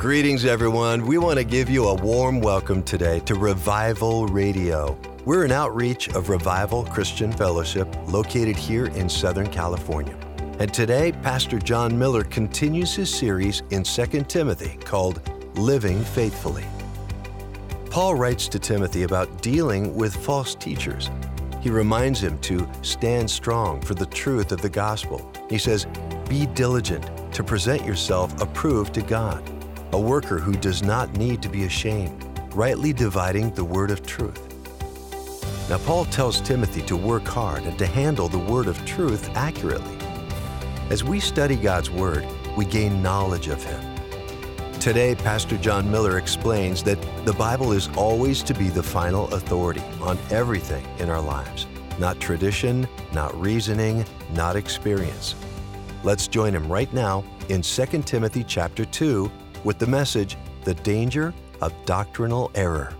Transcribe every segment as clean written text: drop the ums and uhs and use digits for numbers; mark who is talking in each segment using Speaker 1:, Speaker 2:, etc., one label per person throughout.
Speaker 1: Greetings, everyone. We want to give you a warm welcome today to Revival Radio. We're an outreach of Revival Christian Fellowship located here in Southern California. And today, Pastor John Miller continues his series in 2 Timothy called Living Faithfully. Paul writes to Timothy about dealing with false teachers. He reminds him to stand strong for the truth of the gospel. He says, "Be diligent to present yourself approved to God, a worker who does not need to be ashamed, rightly dividing the word of truth." Now, Paul tells Timothy to work hard and to handle the word of truth accurately. As we study God's word, we gain knowledge of Him. Today, Pastor John Miller explains that the Bible is always to be the final authority on everything in our lives, not tradition, not reasoning, not experience. Let's join him right now in 2 Timothy chapter 2 with the message, The Danger of Doctrinal Error.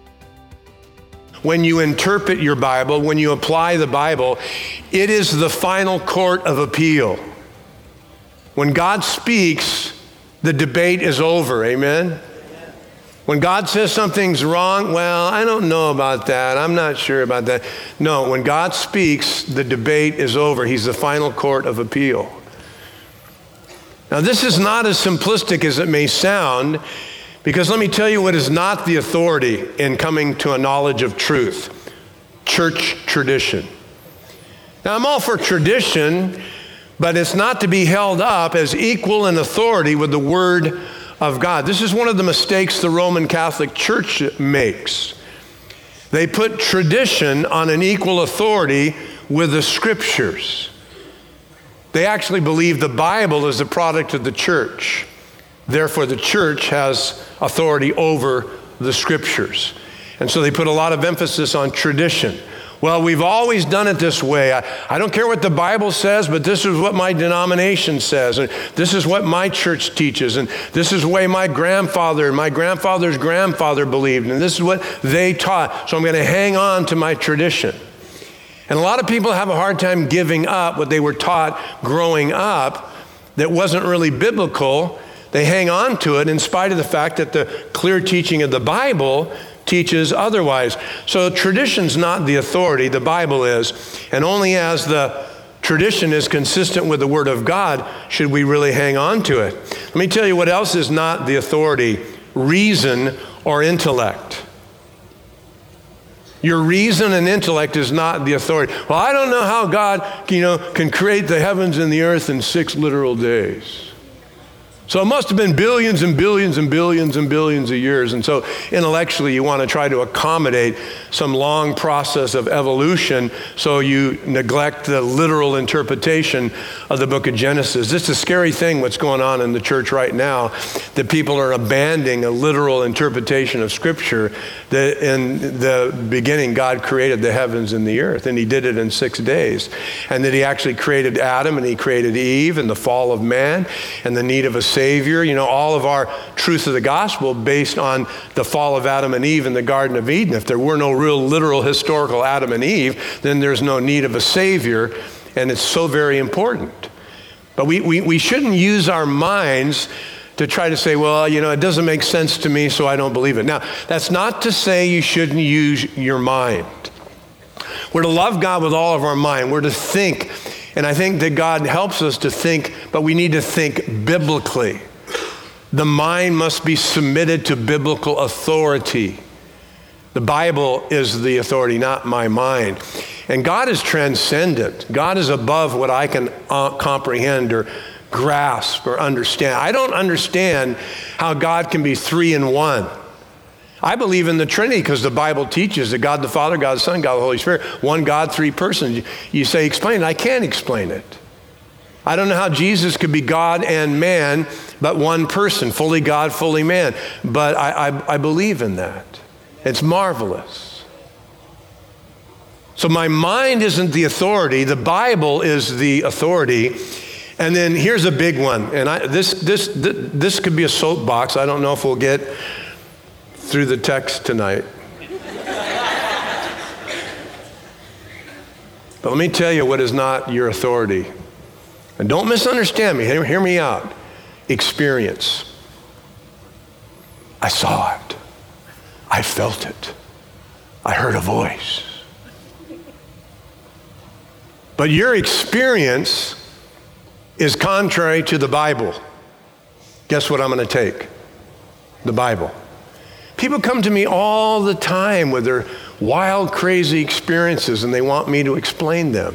Speaker 2: When you interpret your Bible, when you apply the Bible, it is the final court of appeal. When God speaks, the debate is over, amen? When God says something's wrong, well, I don't know about that. I'm not sure about that. No, when God speaks, the debate is over. He's the final court of appeal. Now, this is not as simplistic as it may sound, because let me tell you what is not the authority in coming to a knowledge of truth: church tradition. Now, I'm all for tradition, but it's not to be held up as equal in authority with the Word of God. This is one of the mistakes the Roman Catholic Church makes. They put tradition on an equal authority with the Scriptures. They actually believe the Bible is the product of the church. Therefore, the church has authority over the Scriptures. And so they put a lot of emphasis on tradition. Well, we've always done it this way. I don't care what the Bible says, but this is what my denomination says, and this is what my church teaches, and this is the way my grandfather and my grandfather's grandfather believed, and this is what they taught. So I'm going to hang on to my tradition. And a lot of people have a hard time giving up what they were taught growing up that wasn't really biblical. They hang on to it in spite of the fact that the clear teaching of the Bible teaches otherwise. So tradition's not the authority, the Bible is. And only as the tradition is consistent with the Word of God should we really hang on to it. Let me tell you what else is not the authority: reason or intellect. Your reason and intellect is not the authority. Well, I don't know how God, can create the heavens and the earth in 6 literal days. So it must have been billions and billions and billions and billions of years. And so intellectually, you want to try to accommodate some long process of evolution, so you neglect the literal interpretation of the book of Genesis. This is a scary thing, what's going on in the church right now, that people are abandoning a literal interpretation of Scripture, that in the beginning, God created the heavens and the earth, and He did it in 6 days. And that He actually created Adam, and He created Eve, and the fall of man, and the need of a Savior. All of our truth of the gospel based on the fall of Adam and Eve in the Garden of Eden. If there were no real literal historical Adam and Eve, then there's no need of a Savior, and it's so very important. But we shouldn't use our minds to try to say, well, it doesn't make sense to me, so I don't believe it. Now, that's not to say you shouldn't use your mind. We're to love God with all of our mind. We're to think. And I think that God helps us to think, but we need to think biblically. The mind must be submitted to biblical authority. The Bible is the authority, not my mind. And God is transcendent. God is above what I can comprehend or grasp or understand. I don't understand how God can be 3 in 1. I believe in the Trinity because the Bible teaches that God the Father, God the Son, God the Holy Spirit, one God, 3 persons. You say, explain it. I can't explain it. I don't know how Jesus could be God and man, but one person, fully God, fully man. But I believe in that. It's marvelous. So my mind isn't the authority. The Bible is the authority. And then here's a big one. And this could be a soapbox. I don't know if we'll get through the text tonight. But let me tell you what is not your authority. And don't misunderstand me. Hear me out. Experience. I saw it. I felt it. I heard a voice. But your experience is contrary to the Bible. Guess what I'm going to take? The Bible. People come to me all the time with their wild, crazy experiences, and they want me to explain them.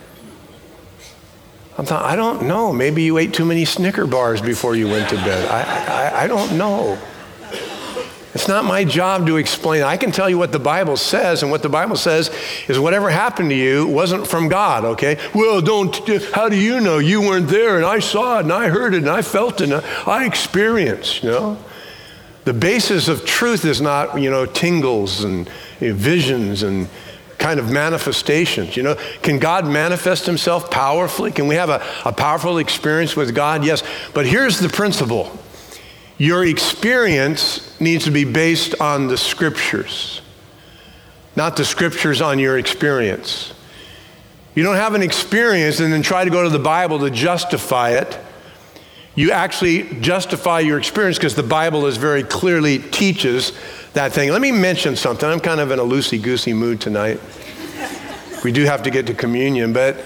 Speaker 2: I'm thought, I don't know. Maybe you ate too many Snicker bars before you went to bed. I don't know. It's not my job to explain. I can tell you what the Bible says, and what the Bible says is whatever happened to you wasn't from God, okay? Well, how do you know? You weren't there, and I saw it, and I heard it, and I felt it, and I experienced, you know? The basis of truth is not, tingles and visions and kind of manifestations. Can God manifest himself powerfully? Can we have a powerful experience with God? Yes. But here's the principle. Your experience needs to be based on the scriptures, not the scriptures on your experience. You don't have an experience and then try to go to the Bible to justify it. You actually justify your experience because the Bible is very clearly teaches that thing. Let me mention something. I'm kind of in a loosey-goosey mood tonight. We do have to get to communion, but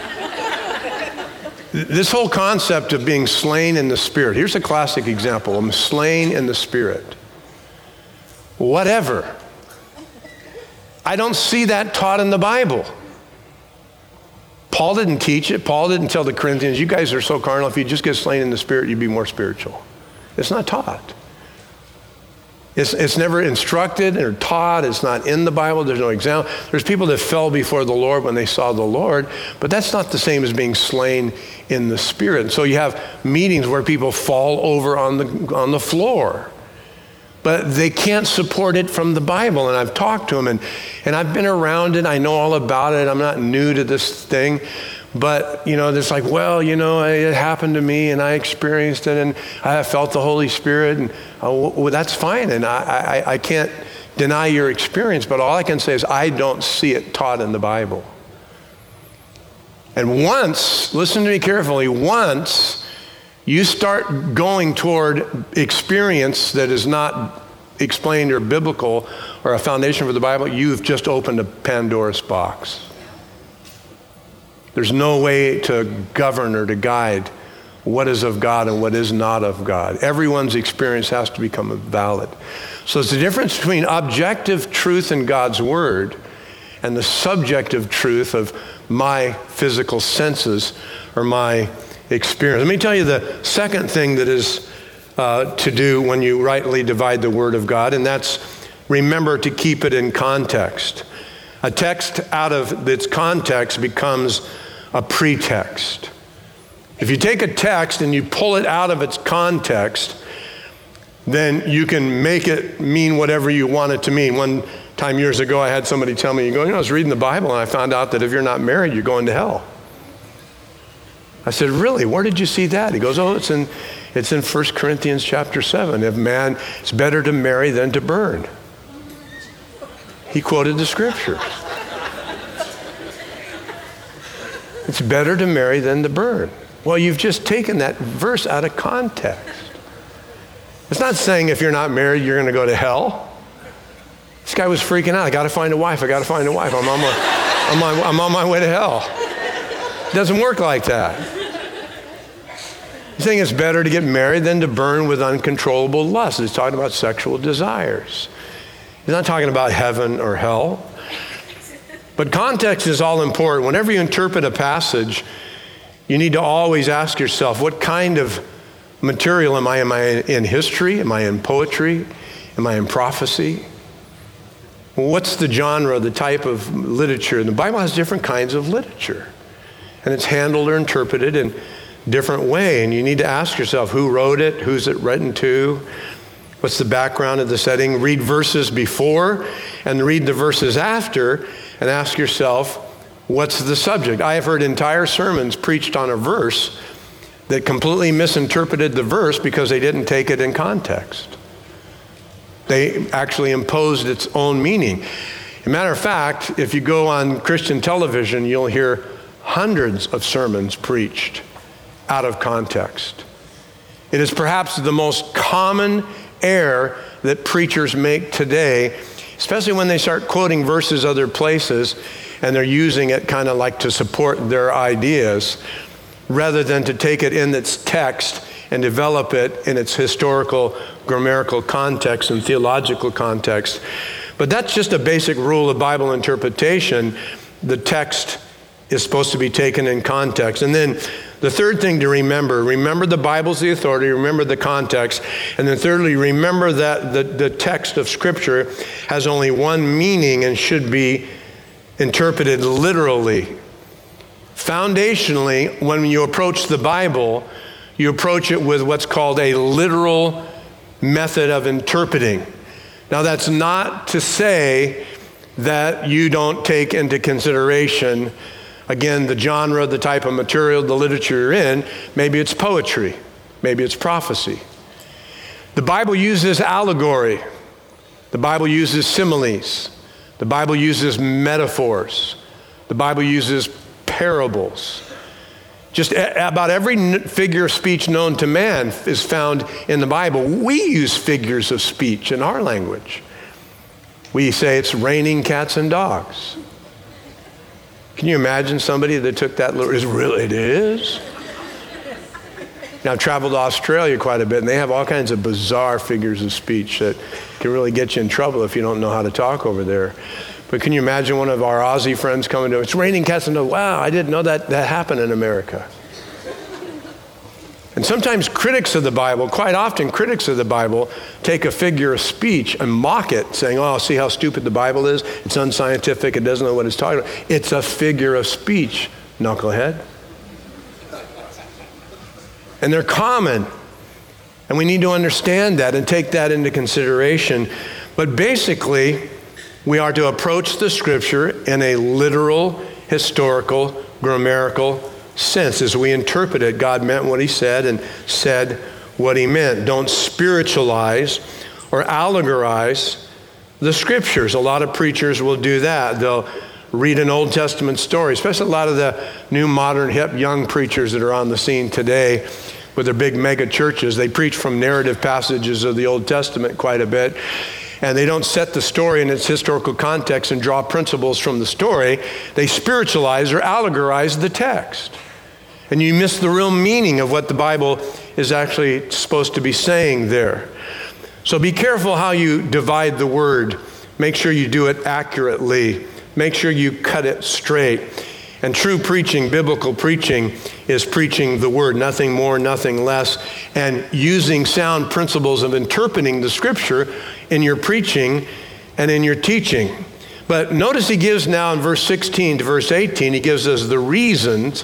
Speaker 2: this whole concept of being slain in the Spirit. Here's a classic example. I'm slain in the Spirit. Whatever. I don't see that taught in the Bible. Paul didn't teach it. Paul didn't tell the Corinthians, you guys are so carnal, if you just get slain in the Spirit, you'd be more spiritual. It's not taught. It's never instructed or taught. It's not in the Bible. There's no example. There's people that fell before the Lord when they saw the Lord, but that's not the same as being slain in the Spirit. And so you have meetings where people fall over on the floor, but they can't support it from the Bible. And I've talked to them, and I've been around it. I know all about it. I'm not new to this thing. But, it's like, well, it happened to me, and I experienced it, and I felt the Holy Spirit, and that's fine. And I can't deny your experience, but all I can say is I don't see it taught in the Bible. And once, listen to me carefully, once you start going toward experience that is not explained or biblical or a foundation for the Bible, you've just opened a Pandora's box. There's no way to govern or to guide what is of God and what is not of God. Everyone's experience has to become valid. So it's the difference between objective truth in God's Word and the subjective truth of my physical senses or my experience. Let me tell you the second thing that is to do when you rightly divide the Word of God, and that's remember to keep it in context. A text out of its context becomes a pretext. If you take a text and you pull it out of its context, then you can make it mean whatever you want it to mean. One time years ago, I had somebody tell me, I was reading the Bible and I found out that if you're not married, you're going to hell. I said, really? Where did you see that? He goes, it's in 1 Corinthians chapter 7. It's better to marry than to burn. He quoted the scripture. It's better to marry than to burn. Well, you've just taken that verse out of context. It's not saying if you're not married, you're going to go to hell. This guy was freaking out. I got to find a wife. I'm on my way to hell. It doesn't work like that. He's saying it's better to get married than to burn with uncontrollable lust. He's talking about sexual desires. He's not talking about heaven or hell. But context is all important. Whenever you interpret a passage, you need to always ask yourself, what kind of material am I? Am I in history? Am I in poetry? Am I in prophecy? What's the genre, the type of literature? And the Bible has different kinds of literature. And it's handled or interpreted in a different way. And you need to ask yourself, who wrote it? Who's it written to? What's the background of the setting? Read verses before and read the verses after and ask yourself, what's the subject? I have heard entire sermons preached on a verse that completely misinterpreted the verse because they didn't take it in context. They actually imposed its own meaning. As a matter of fact, if you go on Christian television, you'll hear hundreds of sermons preached out of context. It is perhaps the most common error that preachers make today, especially when they start quoting verses other places and they're using it kind of like to support their ideas, rather than to take it in its text and develop it in its historical, grammatical context and theological context. But that's just a basic rule of Bible interpretation. The text is supposed to be taken in context. And then the third thing to remember the Bible's the authority, remember the context. And then thirdly, remember that the text of Scripture has only one meaning and should be interpreted literally. Foundationally, when you approach the Bible, you approach it with what's called a literal method of interpreting. Now, that's not to say that you don't take into consideration, again, the genre, the type of material, the literature you're in. Maybe it's poetry. Maybe it's prophecy. The Bible uses allegory. The Bible uses similes. The Bible uses metaphors. The Bible uses parables. Just about every figure of speech known to man is found in the Bible. We use figures of speech in our language. We say it's raining cats and dogs. Can you imagine somebody that took that it is? Now, I've traveled to Australia quite a bit, and they have all kinds of bizarre figures of speech that can really get you in trouble if you don't know how to talk over there. But can you imagine one of our Aussie friends coming to, it's raining cats and dogs. Wow, I didn't know that happened in America. And sometimes critics of the Bible, quite often critics of the Bible, take a figure of speech and mock it, saying, oh, see how stupid the Bible is? It's unscientific, it doesn't know what it's talking about. It's a figure of speech, knucklehead. And they're common. And we need to understand that and take that into consideration. But basically, we are to approach the Scripture in a literal, historical, grammatical sense. As we interpret it, God meant what he said and said what he meant. Don't spiritualize or allegorize the Scriptures. A lot of preachers will do that. They'll read an Old Testament story, especially a lot of the new, modern, hip, young preachers that are on the scene today with their big mega churches. They preach from narrative passages of the Old Testament quite a bit. And they don't set the story in its historical context and draw principles from the story. They spiritualize or allegorize the text. And you miss the real meaning of what the Bible is actually supposed to be saying there. So be careful how you divide the word. Make sure you do it accurately. Make sure you cut it straight. And true preaching, biblical preaching, is preaching the word, nothing more, nothing less, and using sound principles of interpreting the Scripture in your preaching and in your teaching. But notice he gives now in verse 16 to verse 18, he gives us the reasons.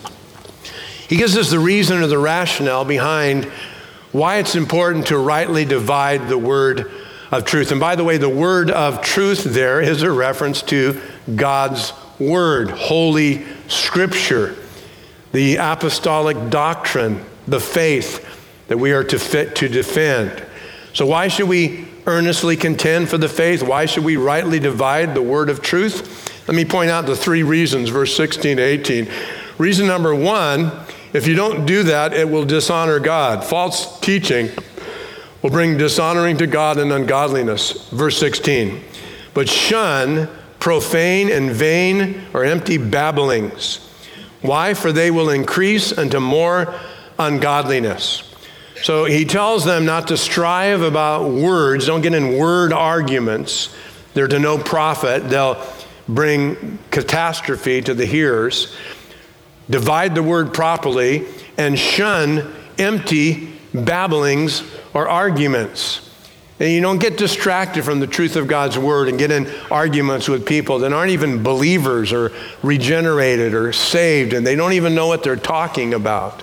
Speaker 2: He gives us the reason or the rationale behind why it's important to rightly divide the word of truth. And by the way, the word of truth there is a reference to God's word, Holy Scripture, the apostolic doctrine, the faith that we are to defend. So why should we earnestly contend for the faith? Why should we rightly divide the word of truth? Let me point out the three reasons, verse 16 to 18. Reason number one, if you don't do that, it will dishonor God. False teaching will bring dishonoring to God and ungodliness. Verse 16, but shun profane and vain or empty babblings. Why? For they will increase unto more ungodliness. So he tells them not to strive about words. Don't get in word arguments. They're to no profit. They'll bring catastrophe to the hearers. Divide the word properly and shun empty babblings or arguments. And you don't get distracted from the truth of God's word and get in arguments with people that aren't even believers or regenerated or saved, and they don't even know what they're talking about.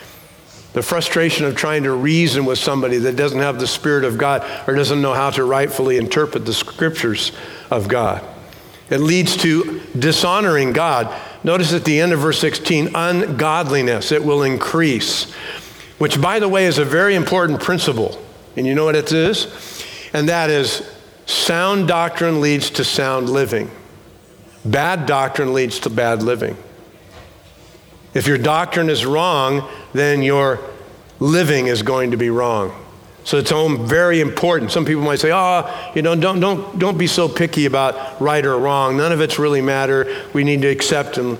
Speaker 2: The frustration of trying to reason with somebody that doesn't have the Spirit of God or doesn't know how to rightfully interpret the Scriptures of God. It leads to dishonoring God. Notice at the end of verse 16, ungodliness, it will increase, which, by the way, is a very important principle. And you know what it is? And that is, sound doctrine leads to sound living. Bad doctrine leads to bad living. If your doctrine is wrong, then your living is going to be wrong. So it's very important. Some people might say, don't be so picky about right or wrong. None of it's really matter. We need to accept and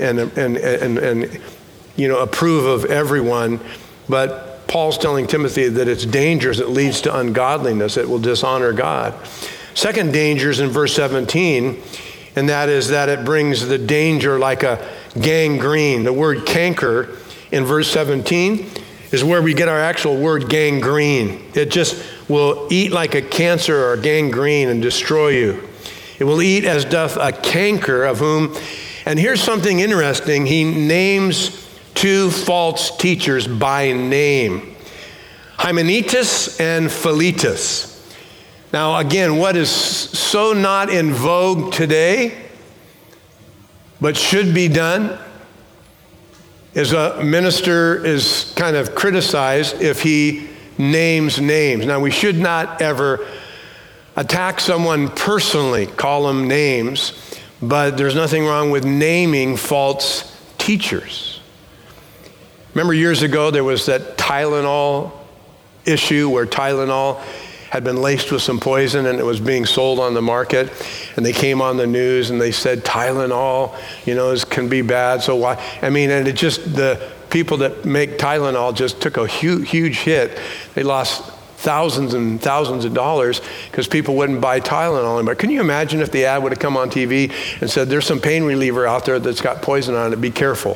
Speaker 2: approve of everyone. But Paul's telling Timothy that it's dangerous. It leads to ungodliness. It will dishonor God. Second danger is in verse 17, and that is that it brings the danger like a gangrene. The word canker in verse 17 is where we get our actual word gangrene. It just will eat like a cancer or gangrene and destroy you. It will eat as doth a canker of whom, and here's something interesting, he names two false teachers by name, Hymenaeus and Philetus. Now again, what is so not in vogue today, but should be done, is a minister is kind of criticized if he names names. Now, we should not ever attack someone personally, call them names, but there's nothing wrong with naming false teachers. Remember years ago, there was that Tylenol issue where Tylenol had been laced with some poison and it was being sold on the market, and they came on the news and they said Tylenol, can be bad. So why? And it just, the people that make Tylenol just took a huge hit. They lost thousands and thousands of dollars because people wouldn't buy Tylenol anymore. Can you imagine if the ad would have come on TV and said, there's some pain reliever out there that's got poison on it, be careful.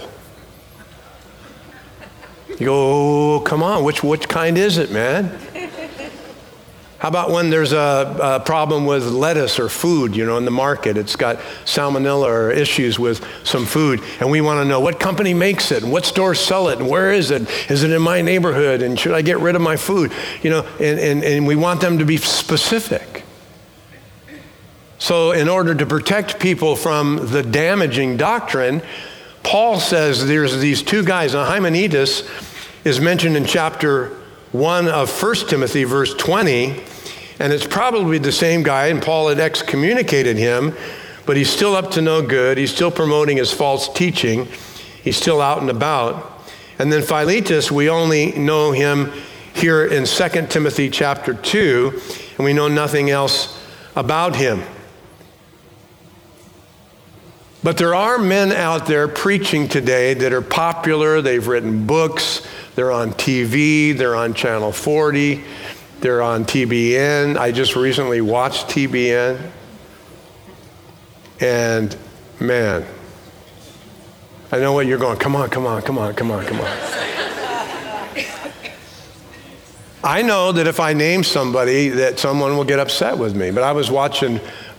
Speaker 2: You go, oh, come on, which kind is it, man? How about when there's a problem with lettuce or food, in the market? It's got salmonella or issues with some food, and we want to know what company makes it, and what stores sell it, and where is it? Is it in my neighborhood, and should I get rid of my food? And we want them to be specific. So in order to protect people from the damaging doctrine, Paul says there's these two guys. Now, Hymenaeus is mentioned in chapter 1 of 1 Timothy, verse 20, and it's probably the same guy, and Paul had excommunicated him, but he's still up to no good. He's still promoting his false teaching. He's still out and about. And then Philetus, we only know him here in 2 Timothy chapter 2, and we know nothing else about him. But there are men out there preaching today that are popular. They've written books. They're on TV. They're on Channel 40. They're on TBN. I just recently watched TBN. And man, I know what you're going, come on. I know that if I name somebody that someone will get upset with me. But I was watching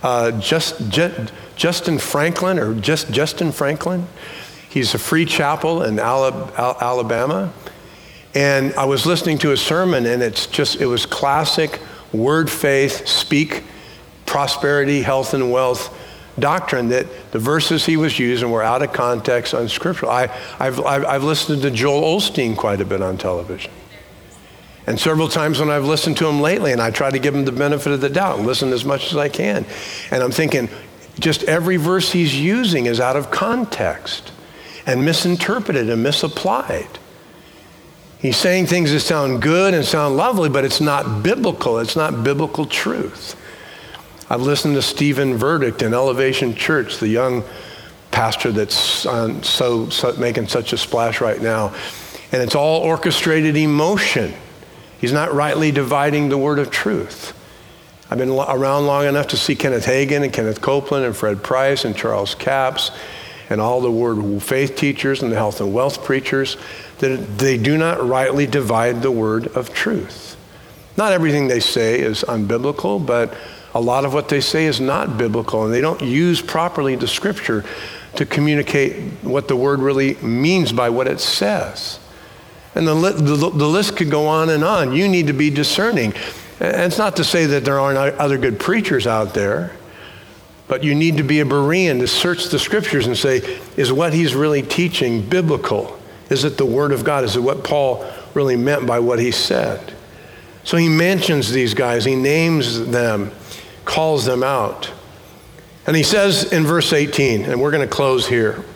Speaker 2: Justin Franklin. He's a Free Chapel in Alabama. And I was listening to a sermon, and it was classic word faith, speak prosperity, health, and wealth doctrine that the verses he was using were out of context, unscriptural. I've listened to Joel Osteen quite a bit on television. And several times when I've listened to him lately, and I try to give him the benefit of the doubt and listen as much as I can. And I'm thinking, just every verse he's using is out of context and misinterpreted and misapplied. He's saying things that sound good and sound lovely, but it's not biblical. It's not biblical truth. I've listened to Stephen Verdict in Elevation Church, the young pastor that's so making such a splash right now. And it's all orchestrated emotion. He's not rightly dividing the word of truth. I've been around long enough to see Kenneth Hagin and Kenneth Copeland and Fred Price and Charles Capps and all the word faith teachers and the health and wealth preachers, that they do not rightly divide the word of truth. Not everything they say is unbiblical, but a lot of what they say is not biblical, and they don't use properly the scripture to communicate what the word really means by what it says. And the list could go on and on. You need to be discerning. And it's not to say that there aren't other good preachers out there, but you need to be a Berean to search the scriptures and say, is what he's really teaching biblical? Is it the word of God? Is it what Paul really meant by what he said? So he mentions these guys. He names them, calls them out. And he says in verse 18, and we're going to close here,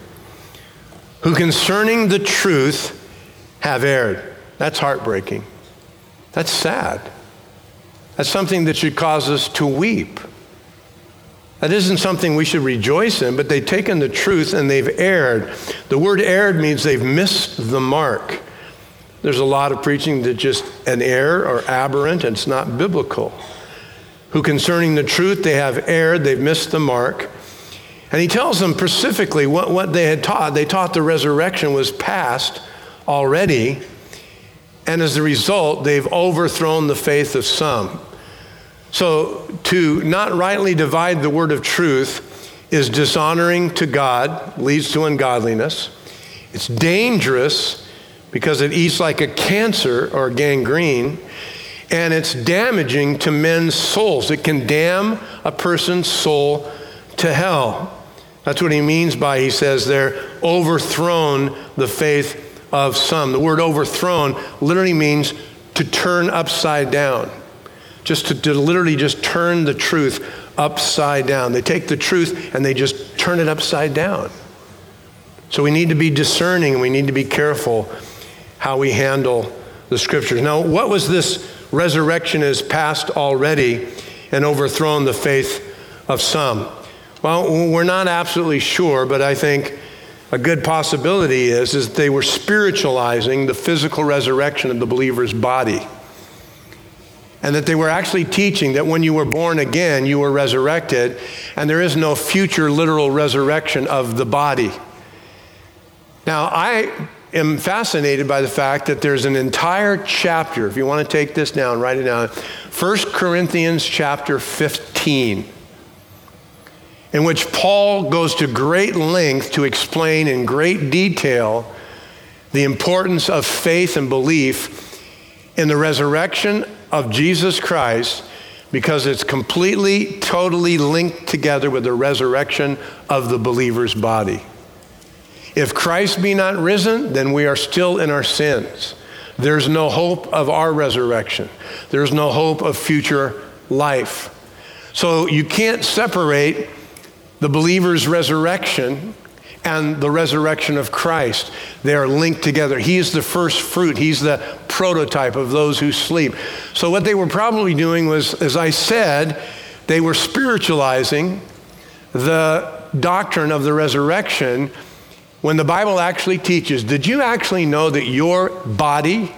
Speaker 2: who concerning the truth have erred. That's heartbreaking. That's sad. That's something that should cause us to weep. That isn't something we should rejoice in, but they've taken the truth and they've erred. The word erred means they've missed the mark. There's a lot of preaching that just an error or aberrant, and it's not biblical. Who concerning the truth, they have erred, they've missed the mark. And he tells them specifically what they had taught. They taught the resurrection was past already, and as a result, they've overthrown the faith of some. So to not rightly divide the word of truth is dishonoring to God, leads to ungodliness. It's dangerous because it eats like a cancer or gangrene, and it's damaging to men's souls. It can damn a person's soul to hell. That's what he means by, he says they're overthrown the faith of some. The word overthrown literally means to turn upside down. Just to literally just turn the truth upside down. They take the truth and they just turn it upside down. So we need to be discerning and we need to be careful how we handle the scriptures. Now, what was this resurrection is past already and overthrown the faith of some? Well, we're not absolutely sure, but I think a good possibility is that they were spiritualizing the physical resurrection of the believer's body. And that they were actually teaching that when you were born again, you were resurrected, and there is no future literal resurrection of the body. Now, I am fascinated by the fact that there's an entire chapter, if you want to take this down, write it down, 1 Corinthians chapter 15, in which Paul goes to great length to explain in great detail the importance of faith and belief in the resurrection of Jesus Christ, because it's completely, totally linked together with the resurrection of the believer's body. If Christ be not risen, then we are still in our sins. There's no hope of our resurrection. There's no hope of future life. So you can't separate the believer's resurrection and the resurrection of Christ. They are linked together. He is the first fruit. He's the prototype of those who sleep. So what they were probably doing was, as I said, they were spiritualizing the doctrine of the resurrection when the Bible actually teaches. Did you actually know that your body,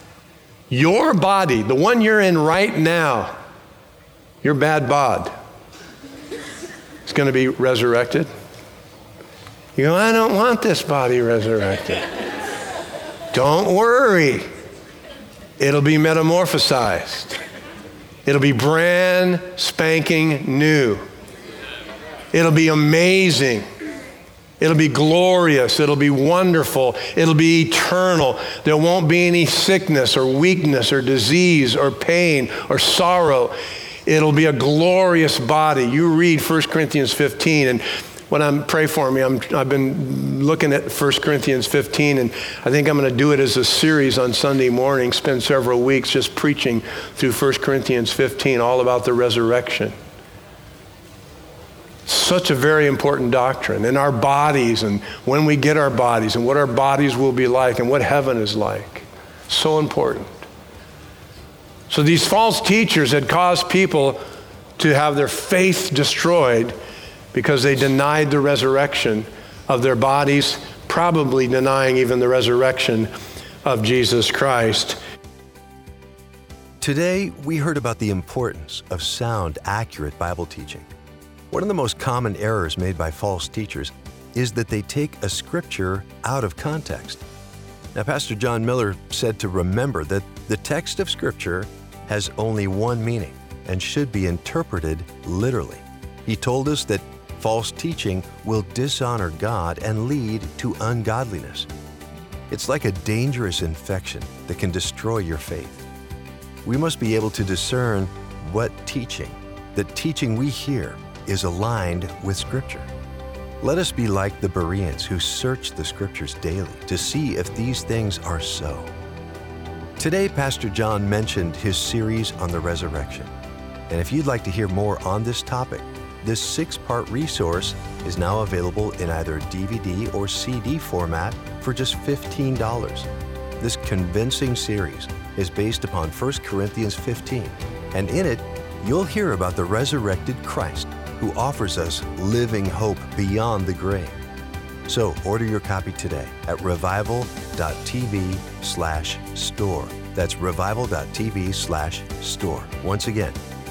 Speaker 2: the one you're in right now, your bad bod, is going to be resurrected? You go, I don't want this body resurrected. Don't worry. It'll be metamorphosized. It'll be brand spanking new. It'll be amazing. It'll be glorious. It'll be wonderful. It'll be eternal. There won't be any sickness or weakness or disease or pain or sorrow. It'll be a glorious body. You read 1 Corinthians 15, and when pray for me, I've been looking at 1 Corinthians 15, and I think I'm going to do it as a series on Sunday morning, spend several weeks just preaching through 1 Corinthians 15, all about the resurrection. Such a very important doctrine. And our bodies, and when we get our bodies, and what our bodies will be like, and what heaven is like. So important. So these false teachers had caused people to have their faith destroyed because they denied the resurrection of their bodies, probably denying even the resurrection of Jesus Christ.
Speaker 1: Today, we heard about the importance of sound, accurate Bible teaching. One of the most common errors made by false teachers is that they take a scripture out of context. Now, Pastor John Miller said to remember that the text of Scripture has only one meaning and should be interpreted literally. He told us that false teaching will dishonor God and lead to ungodliness. It's like a dangerous infection that can destroy your faith. We must be able to discern what teaching, the teaching we hear, is aligned with Scripture. Let us be like the Bereans who search the Scriptures daily to see if these things are so. Today, Pastor John mentioned his series on the resurrection. And if you'd like to hear more on this topic, this 6-part resource is now available in either DVD or CD format for just $15. This convincing series is based upon 1 Corinthians 15, and in it, you'll hear about the resurrected Christ who offers us living hope beyond the grave. So order your copy today at revival.tv/store. That's revival.tv/store. Once again,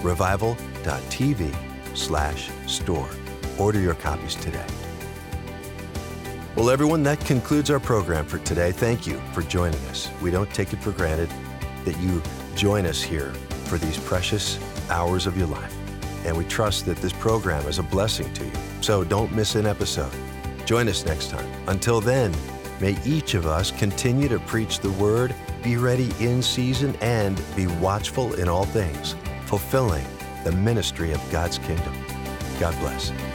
Speaker 1: revival.tv/store. Order your copies today. Well, everyone, that concludes our program for today. Thank you for joining us. We don't take it for granted that you join us here for these precious hours of your life. And we trust that this program is a blessing to you. So don't miss an episode. Join us next time. Until then, may each of us continue to preach the word, be ready in season, and be watchful in all things, fulfilling the ministry of God's kingdom. God bless.